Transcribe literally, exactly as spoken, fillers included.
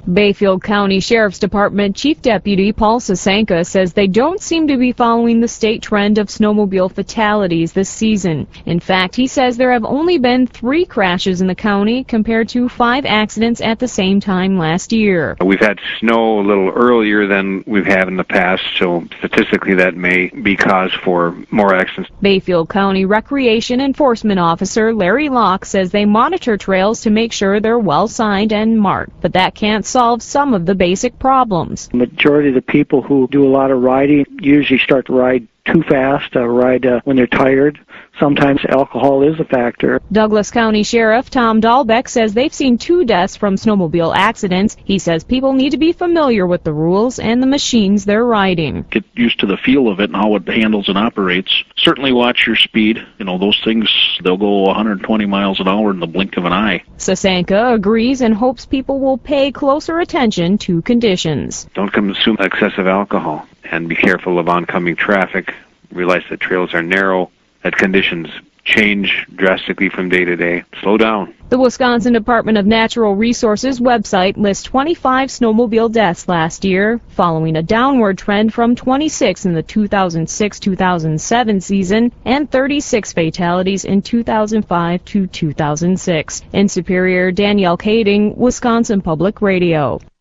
Bayfield County Sheriff's Department Chief Deputy Paul Sasanka says they don't seem to be following the state trend of snowmobile fatalities this season. In fact, he says there have only been three crashes in the county compared to five accidents at the same time last year. We've had snow a little earlier than we've had in the past, so statistically that may be cause for more accidents. Bayfield County Recreation Enforcement Officer Larry Locke says they monitor trails to make sure they're well signed and marked, but that can't solve some of the basic problems. The majority of the people who do a lot of riding usually start to ride too fast, uh, ride uh, when they're tired. Sometimes alcohol is a factor. Douglas County Sheriff Tom Dahlbeck says they've seen two deaths from snowmobile accidents. He says people need to be familiar with the rules and the machines they're riding. Get used to the feel of it and how it handles and operates. Certainly watch your speed. You know, those things, they'll go one hundred twenty miles an hour in the blink of an eye. Sasanka agrees and hopes people will pay closer attention to conditions. Don't consume excessive alcohol and be careful of oncoming traffic. Realize that trails are narrow, that conditions change drastically from day to day. Slow down. The Wisconsin Department of Natural Resources website lists twenty-five snowmobile deaths last year, following a downward trend from twenty-six in the two thousand six two thousand seven season and thirty-six fatalities in two thousand five to two thousand six. In Superior, Danielle Kading, Wisconsin Public Radio.